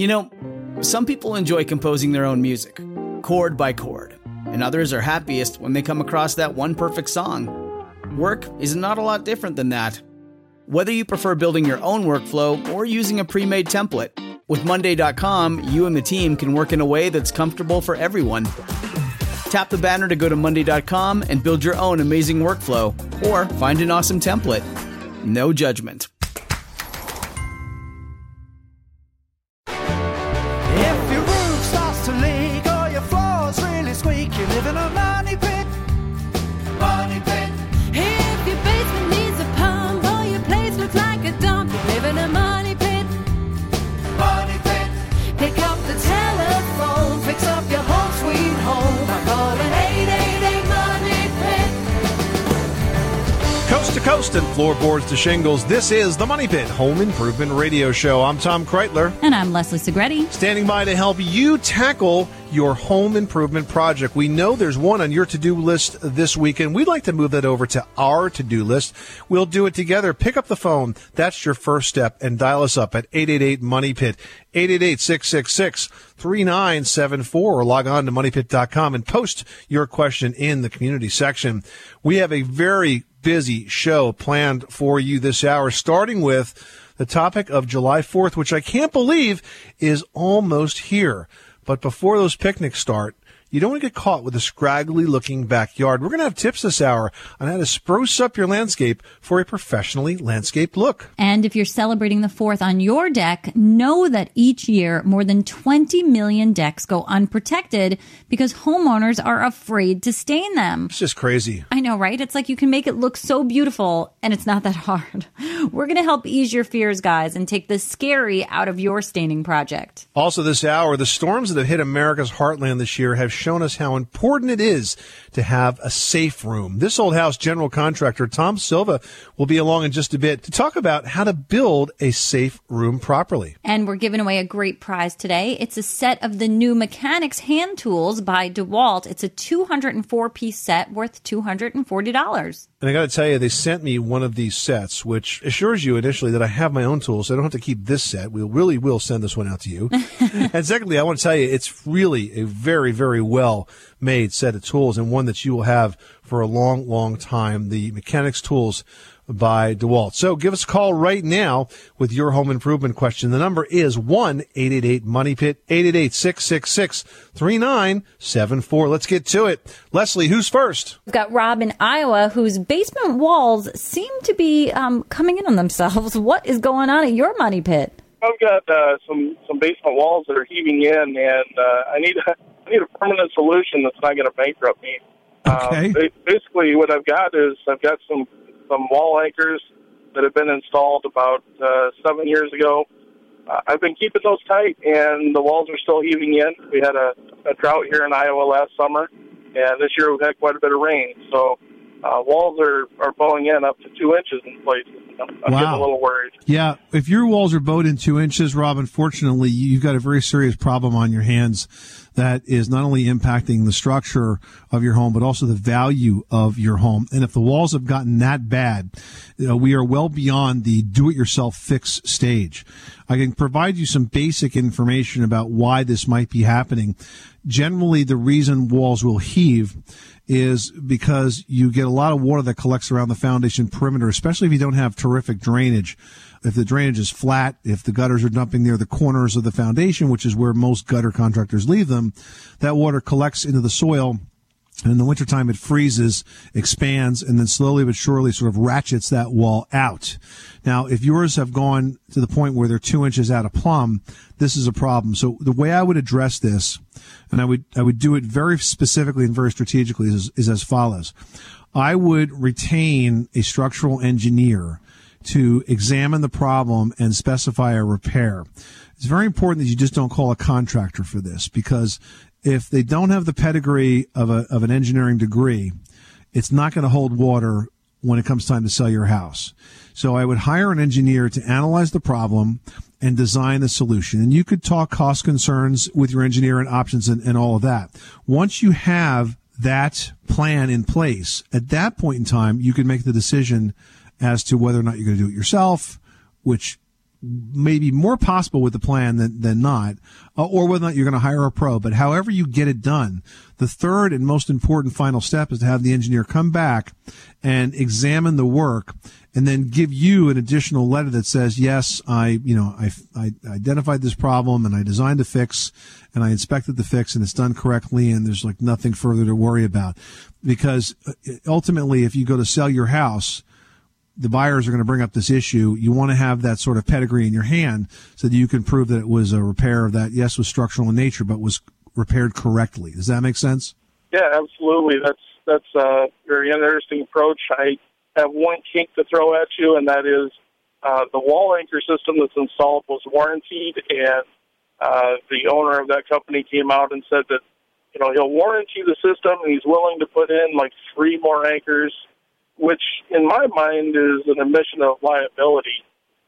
You know, some people enjoy composing their own music, chord by chord, and others are happiest when they come across that one perfect song. Work is not a lot different than that. Whether you prefer building your own workflow or using a pre-made template, with Monday.com, you and the team can work in a way that's comfortable for everyone. Tap the banner to go to Monday.com and build your own amazing workflow, or find an awesome template. No judgment. If your roof starts to leak or your floor's really squeak, you live in a money pit. Money pit. If your basement needs a pump or your place looks like a dump, you live in a money pit. Money pit. Pick up the telephone, fix up your home sweet home by calling 888 Money Pit. Coast to coast and floorboards to shingles, this is the Money Pit Home Improvement Radio Show. I'm Tom Kreitler. And I'm Leslie Segretti. Standing by to help you tackle your home improvement project. We know there's one on your to-do list this weekend. We'd like to move that over to our to-do list. We'll do it together. Pick up the phone. That's your first step, and dial us up at 888-MONEYPIT, 888-666-3974, or log on to moneypit.com and post your question in the community section. We have a very busy show planned for you this hour, starting with the topic of July 4th, which I can't believe is almost here. But before those picnics start, you don't want to get caught with a scraggly-looking backyard. We're going to have tips this hour on how to spruce up your landscape for a professionally landscaped look. And if you're celebrating the 4th on your deck, know that each year more than 20 million decks go unprotected because homeowners are afraid to stain them. It's just crazy. I know, right? It's like you can make it look so beautiful, and it's not that hard. We're going to help ease your fears, guys, and take the scary out of your staining project. Also this hour, the storms that have hit America's heartland this year have shown us how important it is to have a safe room. This Old House general contractor, Tom Silva, will be along in just a bit to talk about how to build a safe room properly. And we're giving away a great prize today. It's a set of the new Mechanics hand tools by DeWalt. It's a 204-piece set worth $240. And I got to tell you, they sent me one of these sets, which assures you initially that I have my own tools, so I don't have to keep this set. We really will send this one out to you. And secondly, I want to tell you, it's really a very, very well-made set of tools, and one that you will have for a long, long time. The Mechanics tools by DeWalt. So give us a call right now with your home improvement question. The number is 1-888-MONEYPIT, 888-666-3974. Let's get to it. Leslie, who's first? We've got Rob in Iowa, whose basement walls seem to be coming in on themselves. What is going on at your money pit? I've got some basement walls that are heaving in, and I need a permanent solution that's not going to bankrupt me. Okay. Basically, what I've got is I've got some wall anchors that have been installed about 7 years ago. I've been keeping those tight, and the walls are still heaving in. We had a drought here in Iowa last summer, and this year we've had quite a bit of rain. So walls are bowing in up to 2 inches in places. I'm getting a little worried. Yeah, if your walls are bowed in 2 inches, Rob, unfortunately, you've got a very serious problem on your hands that is not only impacting the structure of your home, but also the value of your home. And if the walls have gotten that bad, we are well beyond the do-it-yourself fix stage. I can provide you some basic information about why this might be happening. Generally, the reason walls will heave is because you get a lot of water that collects around the foundation perimeter, especially if you don't have terrific drainage. If the drainage is flat, if the gutters are dumping near the corners of the foundation, which is where most gutter contractors leave them, that water collects into the soil. And in the wintertime, it freezes, expands, and then slowly but surely sort of ratchets that wall out. Now, if yours have gone to the point where they're 2 inches out of plumb, this is a problem. So the way I would address this, and I would do it very specifically and very strategically, is as follows. I would retain a structural engineer to examine the problem and specify a repair. It's very important that you just don't call a contractor for this, because if they don't have the pedigree of an engineering degree, it's not going to hold water when it comes time to sell your house. So I would hire an engineer to analyze the problem and design the solution. And you could talk cost concerns with your engineer and options and all of that. Once you have that plan in place, at that point in time, you can make the decision as to whether or not you're going to do it yourself, which maybe more possible with the plan than not, or whether or not you're going to hire a pro. But however you get it done, the third and most important final step is to have the engineer come back and examine the work and then give you an additional letter that says, yes, I identified this problem and I designed a fix and I inspected the fix and it's done correctly and there's like nothing further to worry about. Because ultimately, if you go to sell your house, the buyers are going to bring up this issue. You want to have that sort of pedigree in your hand so that you can prove that it was a repair that, yes, was structural in nature, but was repaired correctly. Does that make sense? Yeah, absolutely. That's a very interesting approach. I have one kink to throw at you, and that is the wall anchor system that's installed was warrantied, and the owner of that company came out and said that, he'll warranty the system, and he's willing to put in like 3 more anchors, which in my mind is an admission of liability.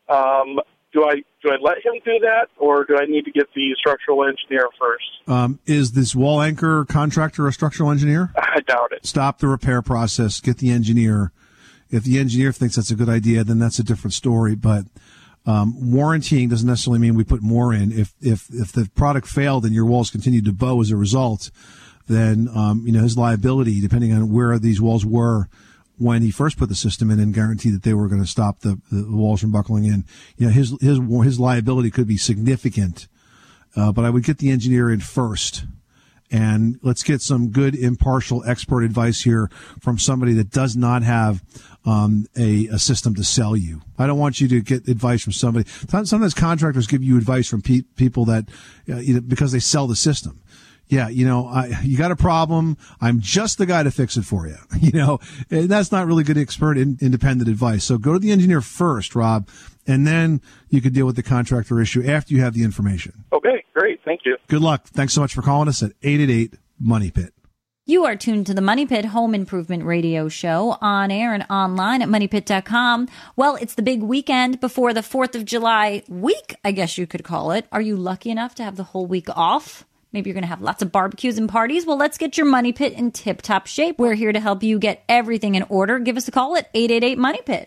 Do I let him do that, or do I need to get the structural engineer first? Is this wall anchor contractor a structural engineer? I doubt it. Stop the repair process. Get the engineer. If the engineer thinks that's a good idea, then that's a different story. But warrantying doesn't necessarily mean we put more in. If the product failed and your walls continued to bow as a result, then his liability, depending on where these walls were when he first put the system in and guaranteed that they were going to stop the walls from buckling in, his liability could be significant. But I would get the engineer in first. And let's get some good impartial expert advice here from somebody that does not have a system to sell you. I don't want you to get advice from somebody. Sometimes contractors give you advice from people that because they sell the system. Yeah, you got a problem. I'm just the guy to fix it for you. And that's not really good expert independent advice. So go to the engineer first, Rob, and then you could deal with the contractor issue after you have the information. Okay, great. Thank you. Good luck. Thanks so much for calling us at 888-MONEY-PIT. You are tuned to the Money Pit Home Improvement Radio Show on air and online at MoneyPit.com. Well, it's the big weekend before the 4th of July week, I guess you could call it. Are you lucky enough to have the whole week off? Maybe you're going to have lots of barbecues and parties. Well, let's get your money pit in tip-top shape. We're here to help you get everything in order. Give us a call at 888-MONEY-PIT.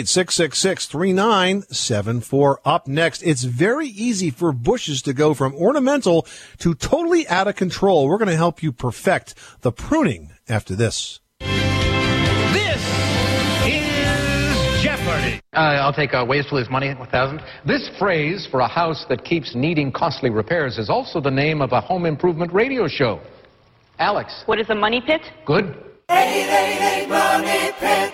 888-666-3974. Up next, it's very easy for bushes to go from ornamental to totally out of control. We're going to help you perfect the pruning after this. This is Jeopardy! I'll take ways to lose money, 1,000. This phrase for a house that keeps needing costly repairs is also the name of a home improvement radio show. Alex. What is a money pit? Good. 888-MONEY-PIT.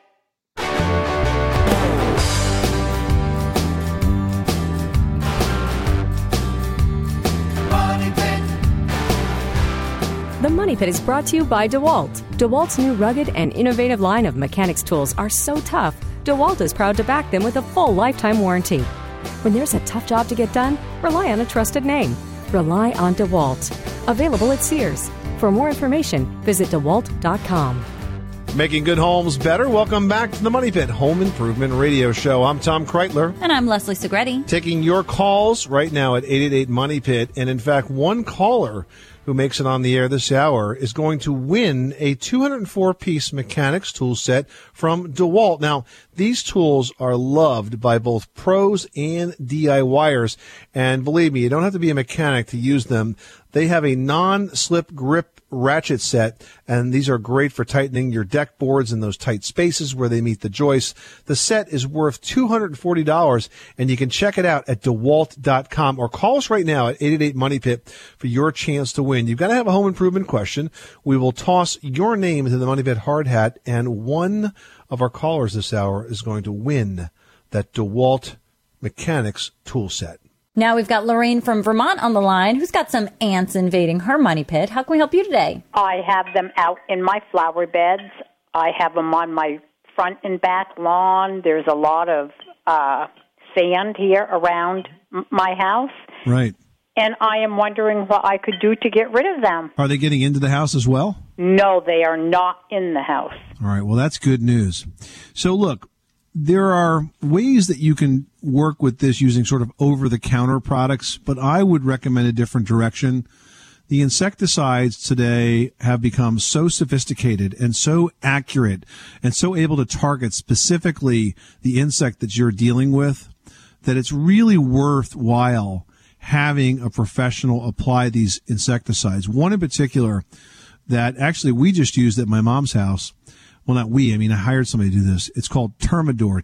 The Money Pit is brought to you by DeWalt. DeWalt's new rugged and innovative line of mechanics tools are so tough, DeWalt is proud to back them with a full lifetime warranty. When there's a tough job to get done, rely on a trusted name. Rely on DeWalt. Available at Sears. For more information, visit DeWalt.com. Making good homes better. Welcome back to the Money Pit Home Improvement Radio Show. I'm Tom Kreitler. And I'm Leslie Segretti. Taking your calls right now at 888-MONEY-PIT. And in fact, one caller who makes it on the air this hour is going to win a 204-piece mechanics tool set from DeWalt. Now, these tools are loved by both pros and DIYers. And believe me, you don't have to be a mechanic to use them. They have a non-slip grip ratchet set, and these are great for tightening your deck boards in those tight spaces where they meet the joists. The set is worth $240, and you can check it out at DeWalt.com or call us right now at 888-MONEY-PIT for your chance to win. You've got to have a home improvement question. We will toss your name into the Money Pit hard hat, and one of our callers this hour is going to win that DeWalt mechanics tool set. Now we've got Lorraine from Vermont on the line who's got some ants invading her money pit. How can we help you today? I have them out in my flower beds. I have them on my front and back lawn. There's a lot of sand here around my house. Right. And I am wondering what I could do to get rid of them. Are they getting into the house as well? No, they are not in the house. All right. Well, that's good news. So look, there are ways that you can work with this using sort of over-the-counter products, but I would recommend a different direction. The insecticides today have become so sophisticated and so accurate and so able to target specifically the insect that you're dealing with that it's really worthwhile having a professional apply these insecticides. One in particular that actually we just used at my mom's house. Well, not we. I mean, I hired somebody to do this. It's called Termidor,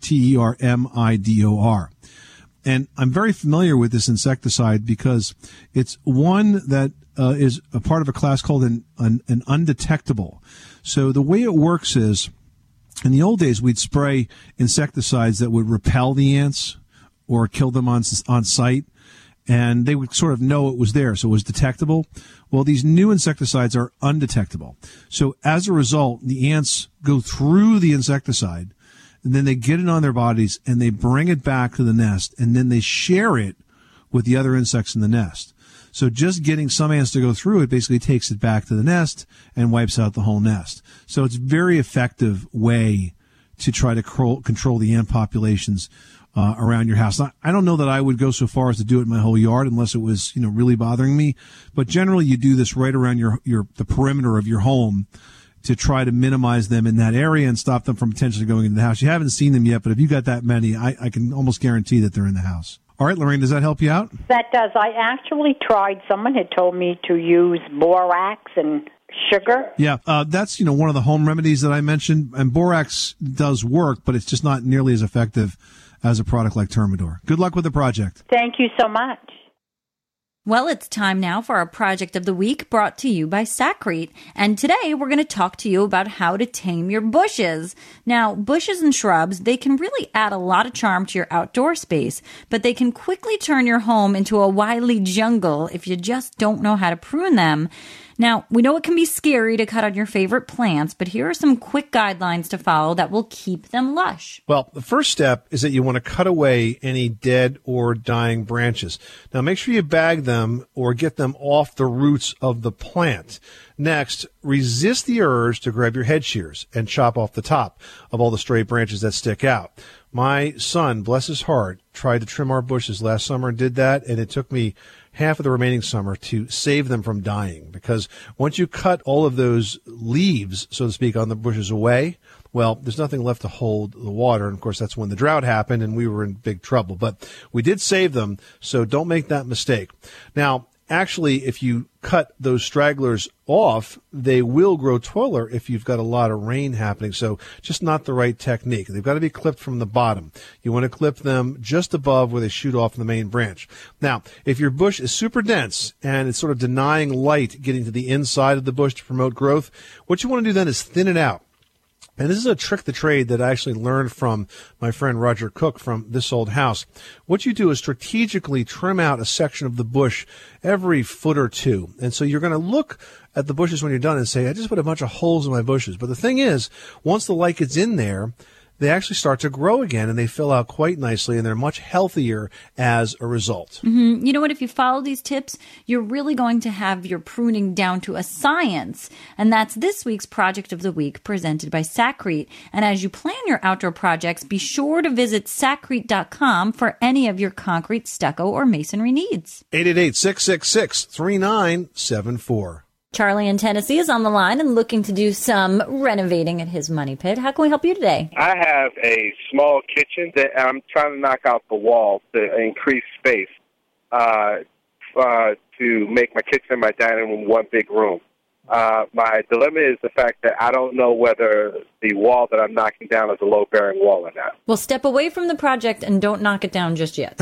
Termidor. And I'm very familiar with this insecticide because it's one that is a part of a class called an undetectable. So the way it works is, in the old days, we'd spray insecticides that would repel the ants or kill them on site, and they would sort of know it was there, so it was detectable. Well, these new insecticides are undetectable. So as a result, the ants go through the insecticide, and then they get it on their bodies, and they bring it back to the nest, and then they share it with the other insects in the nest. So just getting some ants to go through it basically takes it back to the nest and wipes out the whole nest. So it's a very effective way to try to control the ant populations around your house. I don't know that I would go so far as to do it in my whole yard unless it was, really bothering me. But generally, you do this right around the perimeter of your home to try to minimize them in that area and stop them from potentially going into the house. You haven't seen them yet, but if you got that many, I can almost guarantee that they're in the house. All right, Lorraine, does that help you out? That does. I actually tried. Someone had told me to use borax and sugar. Yeah, that's one of the home remedies that I mentioned, and borax does work, but it's just not nearly as effective as a product like Termidor. Good luck with the project. Thank you so much. Well, it's time now for our project of the week, brought to you by Sakrete. And today we're going to talk to you about how to tame your bushes. Now, bushes and shrubs, they can really add a lot of charm to your outdoor space, but they can quickly turn your home into a wily jungle if you just don't know how to prune them. Now, we know it can be scary to cut on your favorite plants, but here are some quick guidelines to follow that will keep them lush. Well, the first step is that you want to cut away any dead or dying branches. Now, make sure you bag them or get them off the roots of the plant. Next, resist the urge to grab your head shears and chop off the top of all the stray branches that stick out. My son, bless his heart, tried to trim our bushes last summer and did that, and it took me half of the remaining summer to save them from dying, because once you cut all of those leaves, so to speak, on the bushes away, well, there's nothing left to hold the water. And, of course, that's when the drought happened and we were in big trouble. But we did save them, so don't make that mistake. Now, actually, if you cut those stragglers off, they will grow taller if you've got a lot of rain happening. So just not the right technique. They've got to be clipped from the bottom. You want to clip them just above where they shoot off the main branch. Now, if your bush is super dense and it's sort of denying light getting to the inside of the bush to promote growth, what you want to do then is thin it out. And this is a trick the trade that I actually learned from my friend Roger Cook from This Old House. What you do is strategically trim out a section of the bush every foot or two. And so you're going to look at the bushes when you're done and say, I just put a bunch of holes in my bushes. But the thing is, once the light gets in there, they actually start to grow again, and they fill out quite nicely, and they're much healthier as a result. Mm-hmm. You know what? If you follow these tips, you're really going to have your pruning down to a science. And that's this week's Project of the Week, presented by Sakrete. And as you plan your outdoor projects, be sure to visit Sakrete.com for any of your concrete, stucco, or masonry needs. 888-666-3974. Charlie in Tennessee is on the line and looking to do some renovating at his money pit. How can we help you today? I have a small kitchen that I'm trying to knock out the wall to increase space to make my kitchen and my dining room one big room. My dilemma is the fact that I don't know whether the wall that I'm knocking down is a load-bearing wall or not. Well, step away from the project and don't knock it down just yet.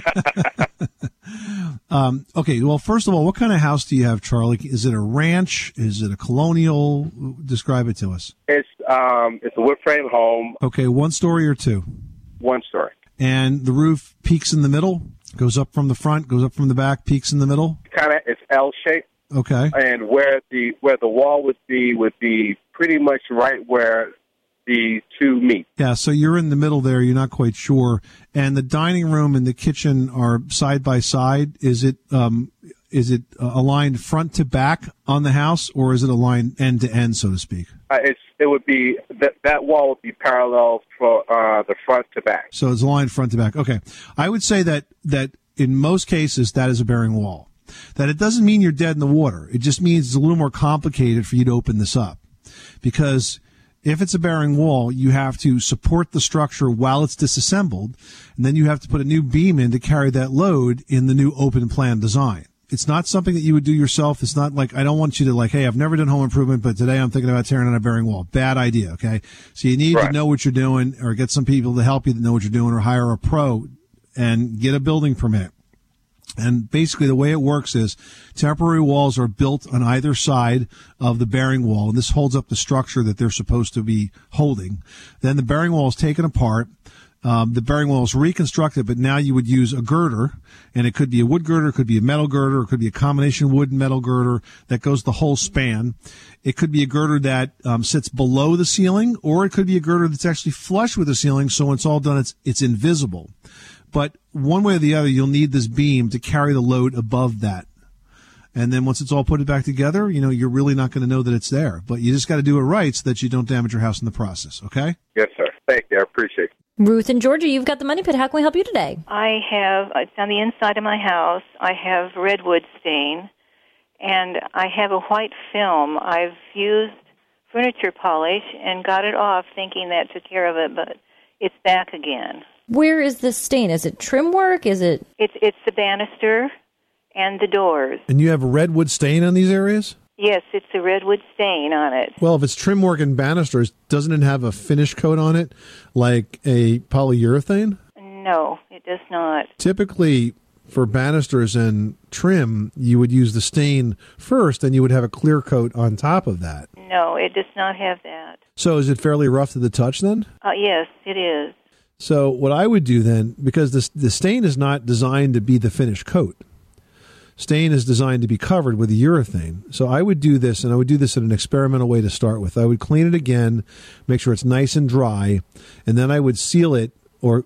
Okay, well, first of all, what kind of house do you have, Charlie? Is it a ranch? Is it a colonial? Describe it to us. It's a wood frame home. Okay, one story or two? One story. And the roof peaks in the middle? Goes up from the front, goes up from the back, peaks in the middle? It's L-shaped. Okay. And where the wall would be pretty much right where the two meet. Yeah, so you're in the middle there. You're not quite sure. And the dining room and the kitchen are side by side. Is it aligned front to back on the house, or is it aligned end to end, so to speak? It would be that wall would be parallel for the front to back. So it's aligned front to back. Okay, I would say that in most cases that is a bearing wall. That it doesn't mean you're dead in the water. It just means it's a little more complicated for you to open this up, because If it's a bearing wall, you have to support the structure while it's disassembled, and then you have to put a new beam in to carry that load in the new open plan design. It's not something that you would do yourself. It's not like, I don't want you to like, hey, I've never done home improvement, but today I'm thinking about tearing down a bearing wall. Bad idea, okay? So you need to know what you're doing, or get some people to help you that know what you're doing, or hire a pro and get a building permit. And basically the way it works is temporary walls are built on either side of the bearing wall, and this holds up the structure that they're supposed to be holding. Then the bearing wall is taken apart. The bearing wall is reconstructed, but now you would use a girder, and it could be a wood girder, it could be a metal girder, it could be a combination wood and metal girder that goes the whole span. It could be a girder that sits below the ceiling, or it could be a girder that's actually flush with the ceiling, so when it's all done, it's invisible. But one way or the other, you'll need this beam to carry the load above that. And then once it's all put back together, you're really not going to know that it's there. But you just got to do it right so that you don't damage your house in the process, okay? Yes, sir. Thank you. I appreciate it. Ruth in Georgia, you've got the Money Pit. How can we help you today? It's on the inside of my house. I have redwood stain, and I have a white film. I've used furniture polish and got it off thinking that took care of it, but it's back again. Where is this stain? Is it trim work? Is it? It's the banister and the doors. And you have a redwood stain on these areas? Yes, it's a redwood stain on it. Well, if it's trim work and banisters, doesn't it have a finish coat on it, like a polyurethane? No, it does not. Typically, for banisters and trim, you would use the stain first, and you would have a clear coat on top of that. No, it does not have that. So is it fairly rough to the touch then? Yes, it is. So what I would do then, because the stain is not designed to be the finished coat. Stain is designed to be covered with the urethane. So I would do this, and I would do this in an experimental way to start with. I would clean it again, make sure it's nice and dry, and then I would seal it or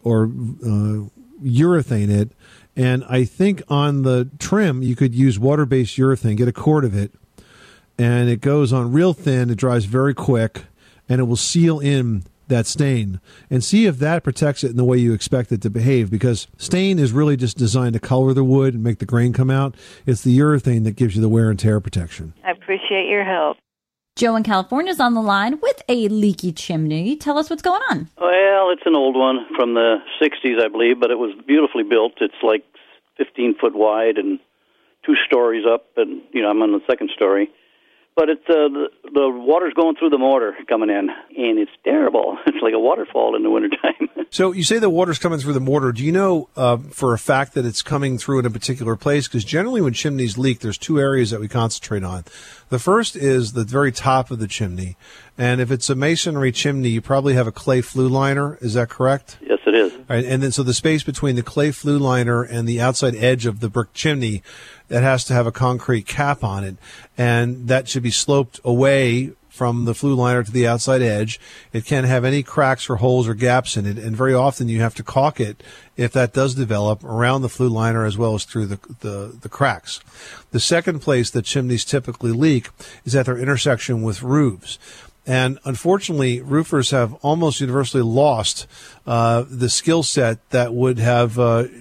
urethane it. And I think on the trim, you could use water-based urethane, get a quart of it, and it goes on real thin, it dries very quick, and it will seal in that stain, and see if that protects it in the way you expect it to behave, because stain is really just designed to color the wood and make the grain come out. It's the urethane that gives you the wear and tear protection. I appreciate your help. Joe in California is on the line with a leaky chimney. Tell us what's going on. Well, it's an old one from the 60s, I believe, but it was beautifully built. It's like 15 foot wide and 2 stories up, and I'm on the second story. But it's the water's going through the mortar coming in, and it's terrible. It's like a waterfall in the wintertime. So you say the water's coming through the mortar. Do you know for a fact that it's coming through in a particular place? Because generally when chimneys leak, there's 2 areas that we concentrate on. The first is the very top of the chimney. And if it's a masonry chimney, you probably have a clay flue liner. Is that correct? Yes, it is. All right, and then so the space between the clay flue liner and the outside edge of the brick chimney, that has to have a concrete cap on it, and that should be sloped away from the flue liner to the outside edge. It can't have any cracks or holes or gaps in it, and very often you have to caulk it if that does develop around the flue liner as well as through the cracks. The second place that chimneys typically leak is at their intersection with roofs. And unfortunately, roofers have almost universally lost the skill set that would have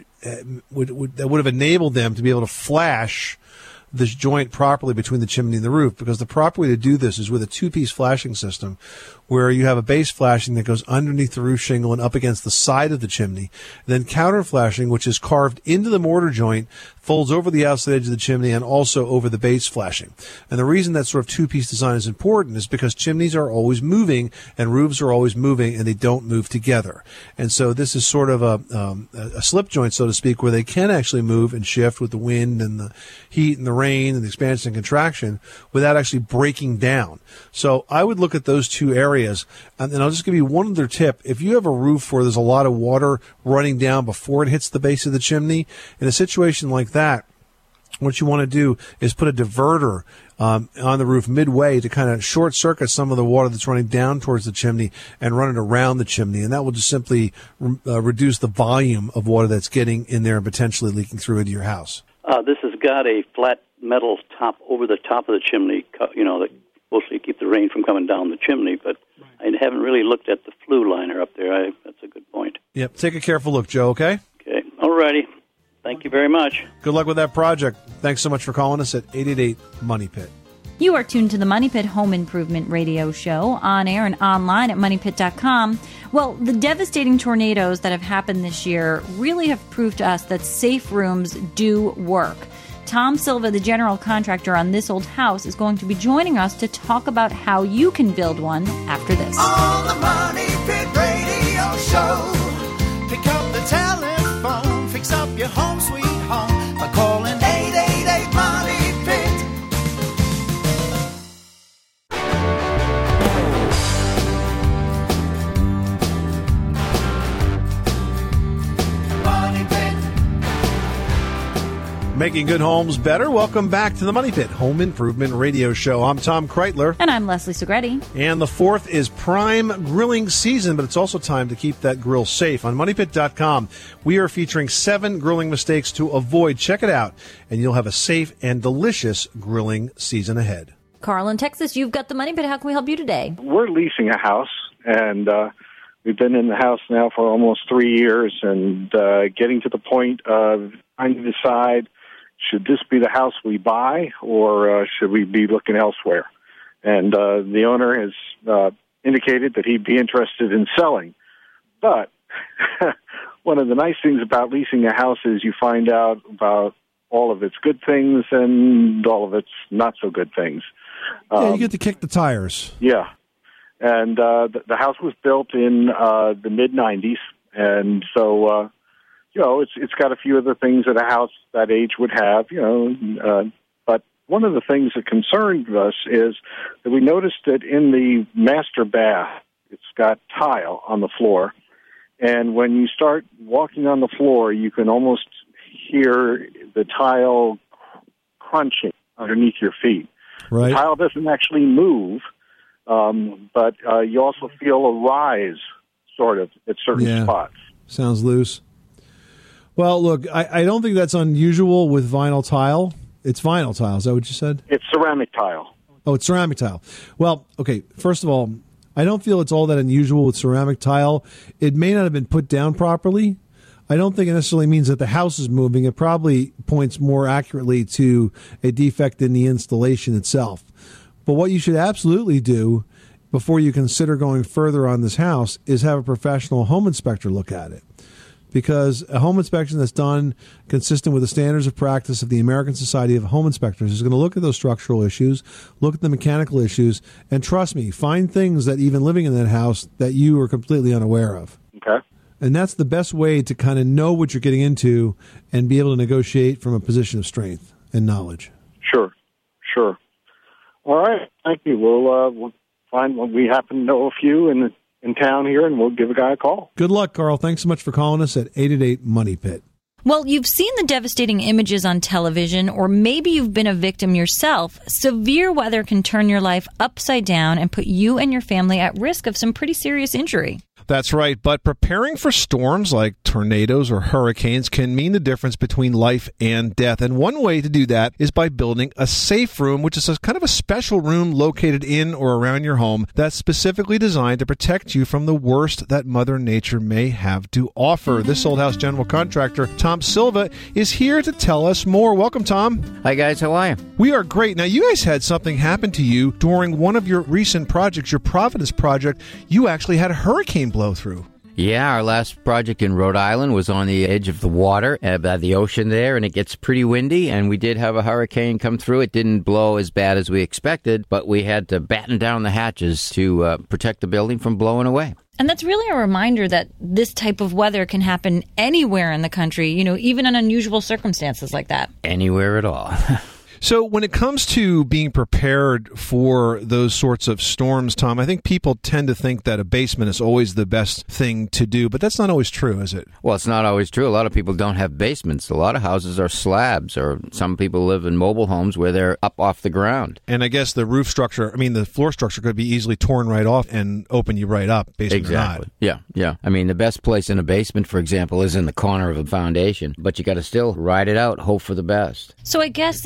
enabled them to be able to flash this joint properly between the chimney and the roof, because the proper way to do this is with a 2-piece flashing system where you have a base flashing that goes underneath the roof shingle and up against the side of the chimney. Then counter flashing, which is carved into the mortar joint, folds over the outside edge of the chimney and also over the base flashing. And the reason that sort of 2-piece design is important is because chimneys are always moving and roofs are always moving, and they don't move together. And so this is sort of a slip joint, so to speak, where they can actually move and shift with the wind and the heat and the rain and the expansion and contraction without actually breaking down. So I would look at those 2 areas. And I'll just give you one other tip. If you have a roof where there's a lot of water running down before it hits the base of the chimney, in a situation like that, what you want to do is put a diverter on the roof midway to kind of short circuit some of the water that's running down towards the chimney and run it around the chimney. And that will just simply reduce the volume of water that's getting in there and potentially leaking through into your house. This has got a flat metal top over the top of the chimney, that mostly keep the rain from coming down the chimney, but I haven't really looked at the flue liner up there. That's a good point. Yep. Take a careful look, Joe, okay? Okay. All righty. Thank you very much. Good luck with that project. Thanks so much for calling us at 888-MONEY-PIT. You are tuned to the Money Pit Home Improvement Radio Show, on air and online at moneypit.com. Well, the devastating tornadoes that have happened this year really have proved to us that safe rooms do work. Tom Silva, the general contractor on this old house, is going to be joining us to talk about how you can build one after this. On the Money Pit Radio Show, pick up the telephone, fix up your home sweet home by calling 888 Money Pit. Making good homes better. Welcome back to the Money Pit Home Improvement Radio Show. I'm Tom Kreitler. And I'm Leslie Segretti. And the 4th is prime grilling season, but it's also time to keep that grill safe. On MoneyPit.com, we are featuring 7 grilling mistakes to avoid. Check it out, and you'll have a safe and delicious grilling season ahead. Carl in Texas, you've got the Money Pit. How can we help you today? We're leasing a house, and we've been in the house now for almost 3 years, and getting to the point of trying to decide, should this be the house we buy, or should we be looking elsewhere? And the owner has indicated that he'd be interested in selling. But one of the nice things about leasing a house is you find out about all of its good things and all of its not-so-good things. Yeah, you get to kick the tires. Yeah. And the house was built in the mid-'90s, and so... it's got a few of the things that a house that age would have, but one of the things that concerned us is that we noticed that in the master bath, it's got tile on the floor, and when you start walking on the floor, you can almost hear the tile crunching underneath your feet. Right. The tile doesn't actually move, but you also feel a rise, sort of, at certain spots. Sounds loose. Well, look, I don't think that's unusual with vinyl tile. It's vinyl tile. Is that what you said? It's ceramic tile. Oh, it's ceramic tile. Well, okay, first of all, I don't feel it's all that unusual with ceramic tile. It may not have been put down properly. I don't think it necessarily means that the house is moving. It probably points more accurately to a defect in the installation itself. But what you should absolutely do before you consider going further on this house is have a professional home inspector look at it. Because a home inspection that's done consistent with the standards of practice of the American Society of Home Inspectors is going to look at those structural issues, look at the mechanical issues, and trust me, find things that even living in that house that you are completely unaware of. Okay. And that's the best way to kind of know what you're getting into and be able to negotiate from a position of strength and knowledge. Sure. All right. Thank you. We'll find what we happen to know a few in town here, and we'll give a guy a call. Good luck, Carl. Thanks so much for calling us at 888 Money Pit. Well, you've seen the devastating images on television, or maybe you've been a victim yourself. Severe weather can turn your life upside down and put you and your family at risk of some pretty serious injury. That's right, but preparing for storms like tornadoes or hurricanes can mean the difference between life and death. And one way to do that is by building a safe room, which is a kind of a special room located in or around your home that's specifically designed to protect you from the worst that Mother Nature may have to offer. This old house general contractor, Tom Silva, is here to tell us more. Welcome, Tom. Hi, guys. How are you? We are great. Now, you guys had something happen to you during one of your recent projects, your Providence project. You actually had a hurricane blow through. Yeah, our last project in Rhode Island was on the edge of the water, by the ocean there, and it gets pretty windy, and we did have a hurricane come through. It didn't blow as bad as we expected, but we had to batten down the hatches to protect the building from blowing away. And that's really a reminder that this type of weather can happen anywhere in the country, even in unusual circumstances like that. Anywhere at all. So when it comes to being prepared for those sorts of storms, Tom, I think people tend to think that a basement is always the best thing to do, but that's not always true, is it? Well, it's not always true. A lot of people don't have basements. A lot of houses are slabs, or some people live in mobile homes where they're up off the ground. And I guess the roof structure, the floor structure could be easily torn right off and open you right up, basement exactly. or not. Yeah. The best place in a basement, for example, is in the corner of a foundation, but you got to still ride it out, hope for the best. So I guess a safe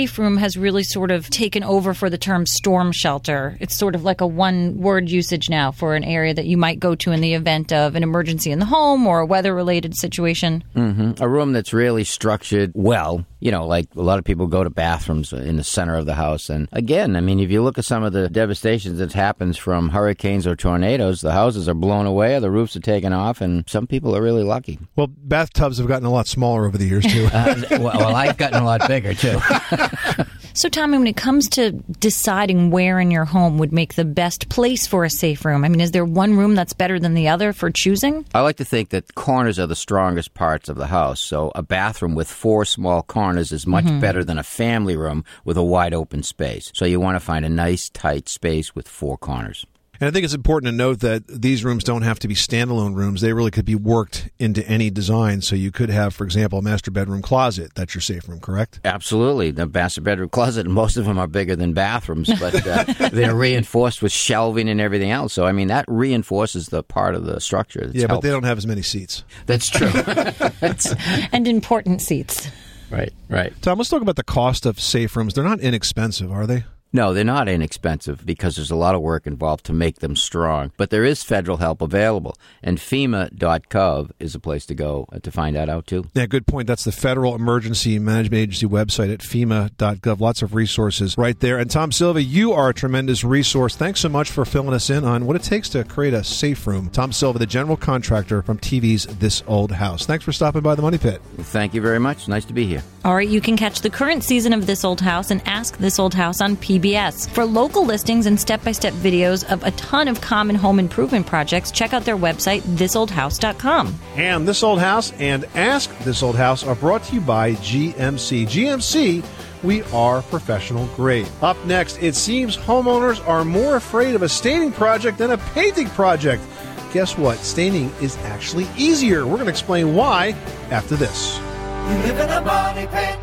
safe room has really sort of taken over for the term storm shelter. It's sort of like a one-word usage now for an area that you might go to in the event of an emergency in the home or a weather-related situation. Mm-hmm. A room that's really structured well. You know, like a lot of people go to bathrooms in the center of the house. And again, I mean, if you look at some of the devastation that happens from hurricanes or tornadoes, the houses are blown away or the roofs are taken off, and some people are really lucky. Well, bathtubs have gotten a lot smaller over the years, too. Well, I've gotten a lot bigger, too. So, Tommy, when it comes to deciding where in your home would make the best place for a safe room, I mean, is there one room that's better than the other for choosing? I like to think that corners are the strongest parts of the house. So a bathroom with 4 small corners is much better than a family room with a wide open space. So you want to find a nice, tight space with 4 corners. And I think it's important to note that these rooms don't have to be standalone rooms. They really could be worked into any design. So you could have, for example, a master bedroom closet. That's your safe room, correct? Absolutely. The master bedroom closet, most of them are bigger than bathrooms, but they're reinforced with shelving and everything else. So, I mean, that reinforces the part of the structure. Yeah, but they don't have as many seats. That's true. And important seats. Right. Tom, let's talk about the cost of safe rooms. They're not inexpensive, are they? No, they're not inexpensive because there's a lot of work involved to make them strong. But there is federal help available, and FEMA.gov is a place to go to find that out, too. Yeah, good point. That's the Federal Emergency Management Agency website at FEMA.gov. Lots of resources right there. And Tom Silva, you are a tremendous resource. Thanks so much for filling us in on what it takes to create a safe room. Tom Silva, the general contractor from TV's This Old House. Thanks for stopping by the Money Pit. Thank you very much. Nice to be here. All right, you can catch the current season of This Old House and Ask This Old House on PBS. For local listings and step-by-step videos of a ton of common home improvement projects, check out their website, thisoldhouse.com. And This Old House and Ask This Old House are brought to you by GMC. GMC, we are professional grade. Up next, it seems homeowners are more afraid of a staining project than a painting project. Guess what? Staining is actually easier. We're going to explain why after this. You live in a money pit.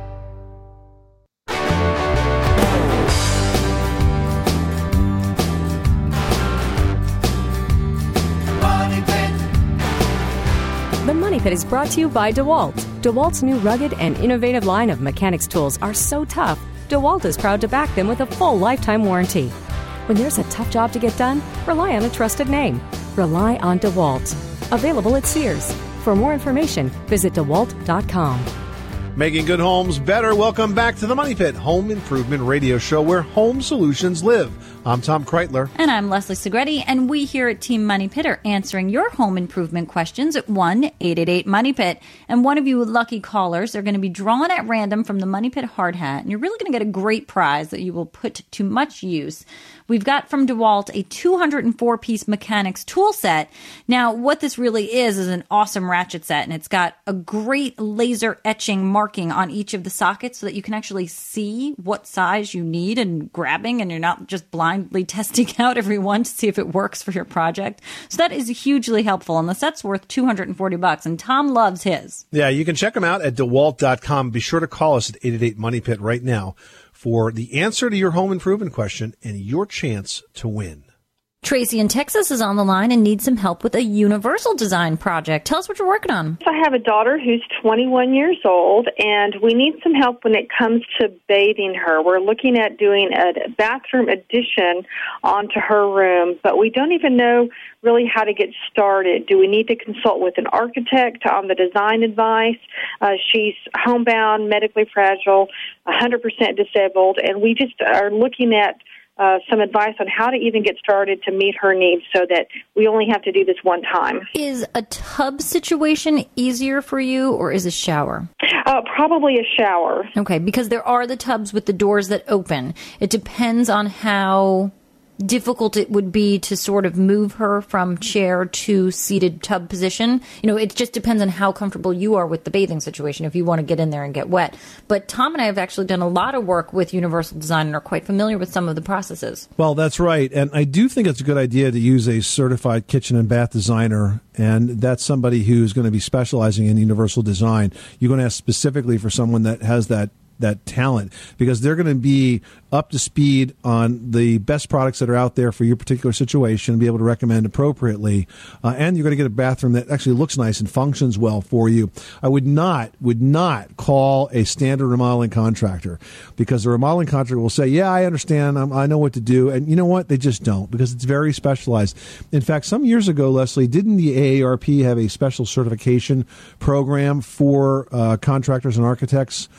The Money Pit is brought to you by DeWalt. DeWalt's new rugged and innovative line of mechanics tools are so tough, DeWalt is proud to back them with a full lifetime warranty. When there's a tough job to get done, rely on a trusted name. Rely on DeWalt. Available at Sears. For more information, visit DeWalt.com. Making good homes better. Welcome back to the Money Pit Home Improvement Radio Show, where home solutions live. I'm Tom Kreitler. And I'm Leslie Segretti, and we here at Team Money Pit are answering your home improvement questions at 1-888-MONEY-PIT. And one of you lucky callers are going to be drawn at random from the Money Pit hard hat, and you're really going to get a great prize that you will put to much use. We've got from DeWalt a 204-piece mechanics tool set. Now, what this really is an awesome ratchet set, and it's got a great laser etching marking on each of the sockets so that you can actually see what size you need and grabbing, and you're not just blindly testing out every one to see if it works for your project. So that is hugely helpful, and the set's worth $240, and Tom loves his. Yeah, you can check them out at DeWalt.com. Be sure to call us at 888-MONEY-PIT right now for the answer to your home improvement question and your chance to win. Tracy in Texas is on the line and needs some help with a universal design project. Tell us what you're working on. I have a daughter who's 21 years old, and we need some help when it comes to bathing her. We're looking at doing a bathroom addition onto her room, but we don't even know really how to get started. Do we need to consult with an architect on the design advice? She's homebound, medically fragile, 100% disabled, and we just are looking at some advice on how to even get started to meet her needs so that we only have to do this one time. Is a tub situation easier for you, or is a shower? Probably a shower. Okay, because there are the tubs with the doors that open. It depends on how difficult it would be to sort of move her from chair to seated tub position. You know, it just depends on how comfortable you are with the bathing situation if you want to get in there and get wet. But Tom and I have actually done a lot of work with Universal Design and are quite familiar with some of the processes. Well, that's right. And I do think it's a good idea to use a certified kitchen and bath designer, and that's somebody who's going to be specializing in universal design. You're going to ask specifically for someone that has that that talent, because they're going to be up to speed on the best products that are out there for your particular situation and be able to recommend appropriately. And you're going to get a bathroom that actually looks nice and functions well for you. I would not call a standard remodeling contractor, because the remodeling contractor will say, yeah, I understand. I know what to do. And you know what? They just don't, because it's very specialized. In fact, some years ago, Leslie, didn't the AARP have a special certification program for contractors and architects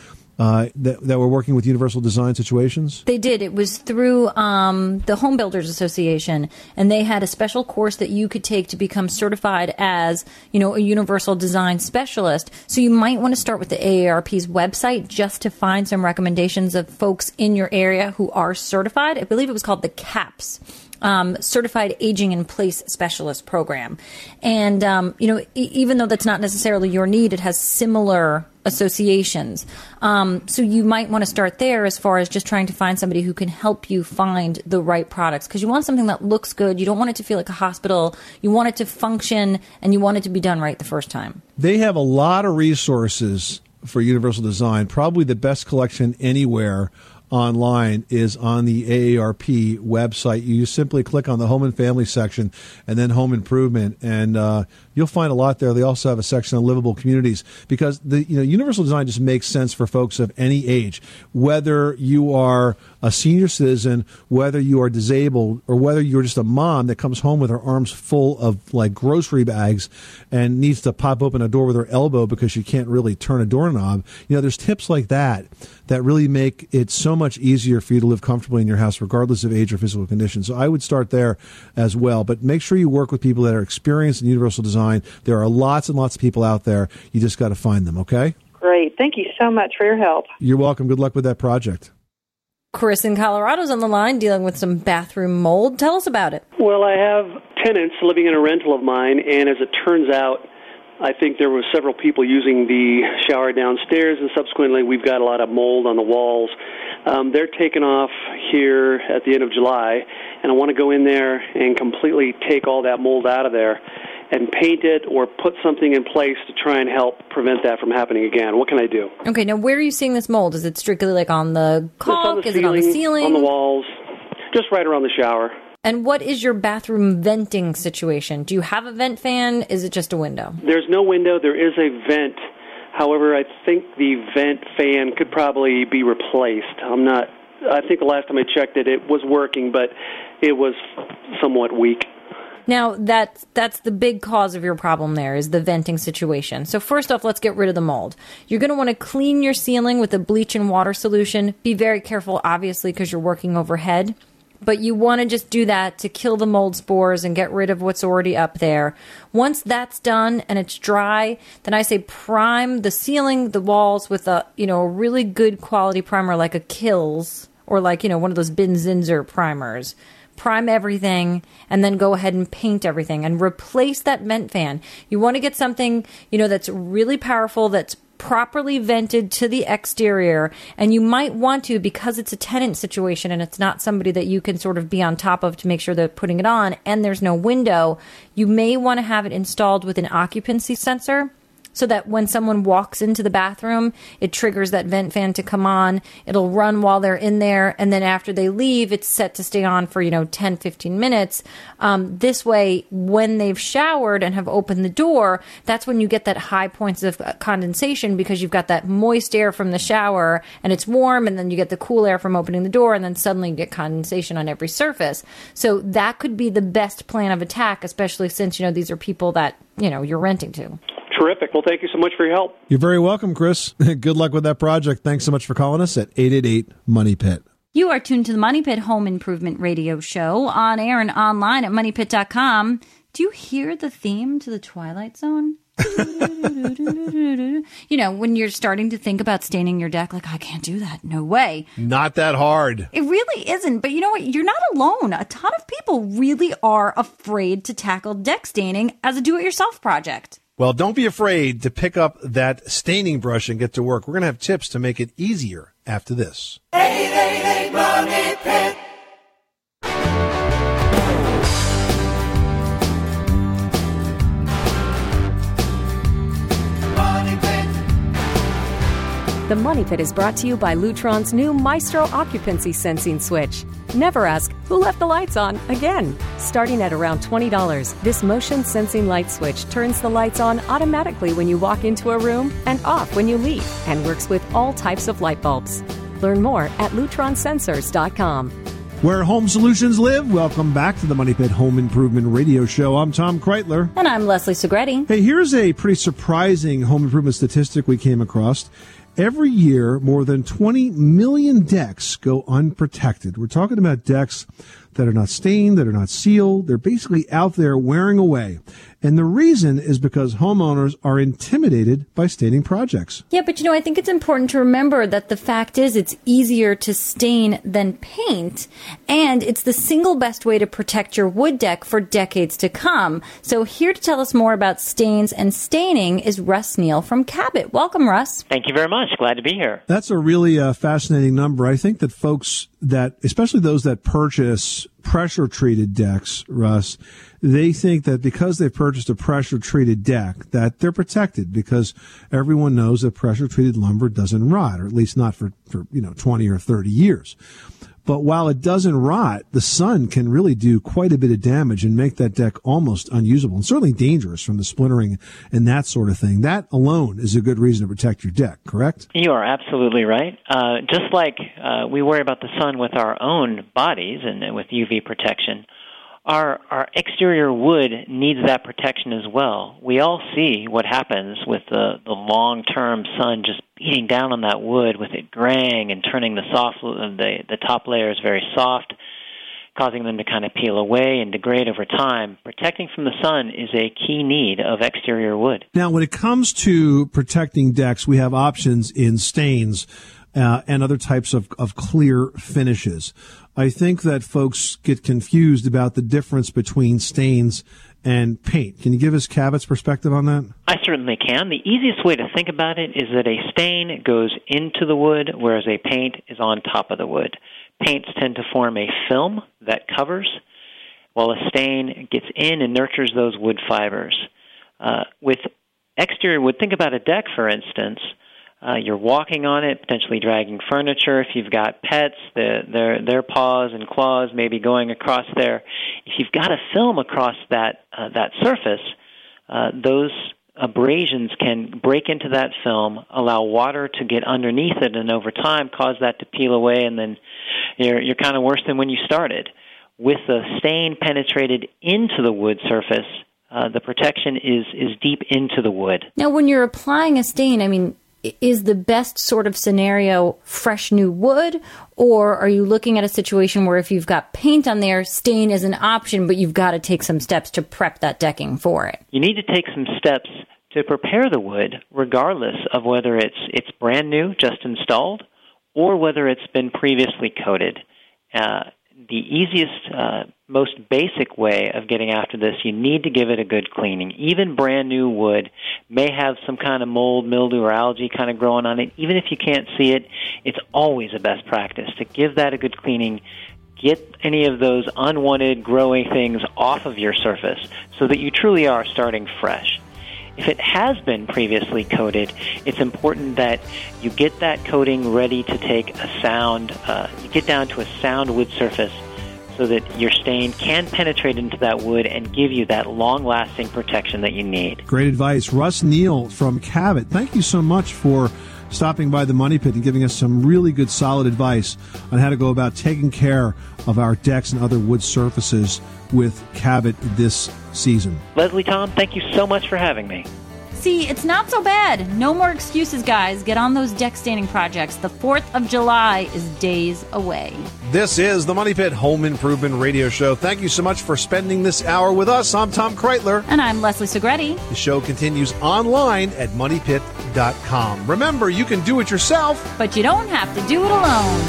that were working with Universal Design situations? They did. It was through the Home Builders Association, and they had a special course that you could take to become certified as, a Universal Design specialist. So you might want to start with the AARP's website just to find some recommendations of folks in your area who are certified. I believe it was called the CAPS. Certified Aging in Place Specialist Program. And, even though that's not necessarily your need, it has similar associations. So you might want to start there as far as just trying to find somebody who can help you find the right products, because you want something that looks good. You don't want it to feel like a hospital. You want it to function, and you want it to be done right the first time. They have a lot of resources for Universal Design. Probably the best collection anywhere online is on the AARP website. You simply click on the Home and Family section and then Home Improvement, and you'll find a lot there. They also have a section on livable communities, because the Universal Design just makes sense for folks of any age, whether you are a senior citizen, whether you are disabled, or whether you're just a mom that comes home with her arms full of like grocery bags and needs to pop open a door with her elbow because she can't really turn a doorknob. There's tips like that really make it so much easier for you to live comfortably in your house, regardless of age or physical condition. So I would start there as well. But make sure you work with people that are experienced in Universal Design. There are lots and lots of people out there. You just got to find them, okay? Great. Thank you so much for your help. You're welcome. Good luck with that project. Chris in Colorado's on the line dealing with some bathroom mold. Tell us about it. Well, I have tenants living in a rental of mine, and as it turns out, I think there were several people using the shower downstairs, and subsequently we've got a lot of mold on the walls. They're taken off here at the end of July, and I want to go in there and completely take all that mold out of there and paint it or put something in place to try and help prevent that from happening again. What can I do? Okay, now where are you seeing this mold? Is it strictly like on the caulk? Is it on the ceiling? On the walls, just right around the shower. And what is your bathroom venting situation? Do you have a vent fan? Is it just a window? There's no window. There is a vent. However, I think the vent fan could probably be replaced. I think the last time I checked it, it was working, but it was somewhat weak. Now, that's the big cause of your problem there, is the venting situation. So first off, let's get rid of the mold. You're going to want to clean your ceiling with a bleach and water solution. Be very careful, obviously, because you're working overhead. But you want to just do that to kill the mold spores and get rid of what's already up there. Once that's done and it's dry, then I say prime the ceiling, the walls with a really good quality primer like a Kills or like, one of those Bin Zinzer primers. Prime everything and then go ahead and paint everything and replace that vent fan. You want to get something, that's really powerful, that's properly vented to the exterior, and you might want to, because it's a tenant situation and it's not somebody that you can sort of be on top of to make sure they're putting it on, and there's no window, you may want to have it installed with an occupancy sensor, so that when someone walks into the bathroom, it triggers that vent fan to come on. It'll run while they're in there, and then after they leave, it's set to stay on for 10, 15 minutes. This way, when they've showered and have opened the door, that's when you get that high points of condensation, because you've got that moist air from the shower and it's warm, and then you get the cool air from opening the door, and then suddenly you get condensation on every surface. So that could be the best plan of attack, especially since these are people that you're renting to. Terrific. Well, thank you so much for your help. You're very welcome, Chris. Good luck with that project. Thanks so much for calling us at 888-MONEY-PIT. You are tuned to the Money Pit Home Improvement Radio Show, on air and online at MoneyPit.com. Do you hear the theme to the Twilight Zone? When you're starting to think about staining your deck, like, I can't do that. No way. Not that hard. It really isn't. But you know what? You're not alone. A ton of people really are afraid to tackle deck staining as a do-it-yourself project. Well, don't be afraid to pick up that staining brush and get to work. We're going to have tips to make it easier after this. 888 Money Pit. Money Pit. The Money Pit is brought to you by Lutron's new Maestro occupancy sensing switch. Never ask, who left the lights on again? Starting at around $20, this motion sensing light switch turns the lights on automatically when you walk into a room and off when you leave, and works with all types of light bulbs. Learn more at lutronsensors.com. Where home solutions live, welcome back to the Money Pit Home Improvement Radio Show. I'm Tom Kreitler. And I'm Leslie Segretti. Hey, here's a pretty surprising home improvement statistic we came across. Every year, more than 20 million decks go unprotected. We're talking about decks that are not stained, that are not sealed. They're basically out there wearing away. And the reason is because homeowners are intimidated by staining projects. Yeah, but I think it's important to remember that the fact is it's easier to stain than paint, and it's the single best way to protect your wood deck for decades to come. So here to tell us more about stains and staining is Russ Neal from Cabot. Welcome, Russ. Thank you very much. Glad to be here. That's a really fascinating number. I think that folks that, especially those that purchase pressure-treated decks, Russ, they think that because they've purchased a pressure-treated deck, that they're protected because everyone knows that pressure-treated lumber doesn't rot, or at least not for 20 or 30 years. But while it doesn't rot, the sun can really do quite a bit of damage and make that deck almost unusable and certainly dangerous from the splintering and that sort of thing. That alone is a good reason to protect your deck, correct? You are absolutely right. Just like we worry about the sun with our own bodies and with UV protection, our exterior wood needs that protection as well. We all see what happens with the long-term sun just beating down on that wood, with it graying and turning the top layers very soft, causing them to kind of peel away and degrade over time. Protecting from the sun is a key need of exterior wood. Now, when it comes to protecting decks, we have options in stains and other types of clear finishes. I think that folks get confused about the difference between stains and paint. Can you give us Cabot's perspective on that? I certainly can. The easiest way to think about it is that a stain goes into the wood, whereas a paint is on top of the wood. Paints tend to form a film that covers, while a stain gets in and nurtures those wood fibers. With exterior wood, think about a deck, for instance. You're walking on it, potentially dragging furniture. If you've got pets, their paws and claws may be going across there. If you've got a film across that surface, those abrasions can break into that film, allow water to get underneath it, and over time cause that to peel away, and then you're kind of worse than when you started. With the stain penetrated into the wood surface, the protection is deep into the wood. Now, when you're applying a stain, is the best sort of scenario fresh new wood, or are you looking at a situation where if you've got paint on there, stain is an option, but you've got to take some steps to prep that decking for it? You need to take some steps to prepare the wood, regardless of whether it's brand new, just installed, or whether it's been previously coated. The easiest, most basic way of getting after this, you need to give it a good cleaning. Even brand new wood may have some kind of mold, mildew, or algae kind of growing on it. Even if you can't see it, it's always a best practice to give that a good cleaning. Get any of those unwanted growing things off of your surface so that you truly are starting fresh. If it has been previously coated, it's important that you get that coating ready to take you get down to a sound wood surface so that your stain can penetrate into that wood and give you that long-lasting protection that you need. Great advice. Russ Neal from Cabot, thank you so much for stopping by the Money Pit and giving us some really good, solid advice on how to go about taking care of our decks and other wood surfaces with Cabot this season. Leslie, Tom, thank you so much for having me. See, it's not so bad. No more excuses, guys. Get on those deck staining projects. The 4th of July is days away. This is the Money Pit Home Improvement Radio Show. Thank you so much for spending this hour with us. I'm Tom Kreitler. And I'm Leslie Segretti. The show continues online at moneypit.com. Remember, you can do it yourself, but you don't have to do it alone.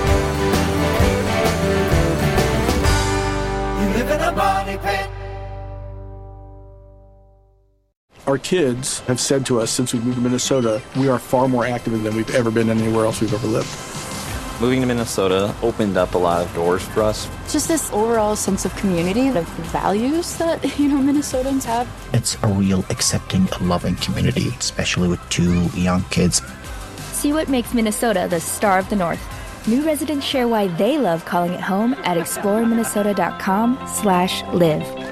You live in a money pit. Our kids have said to us since we moved to Minnesota, we are far more active than we've ever been anywhere else we've ever lived. Moving to Minnesota opened up a lot of doors for us. Just this overall sense of community, of values that, Minnesotans have. It's a real accepting, loving community, especially with 2 young kids. See what makes Minnesota the star of the North. New residents share why they love calling it home at exploreminnesota.com/live.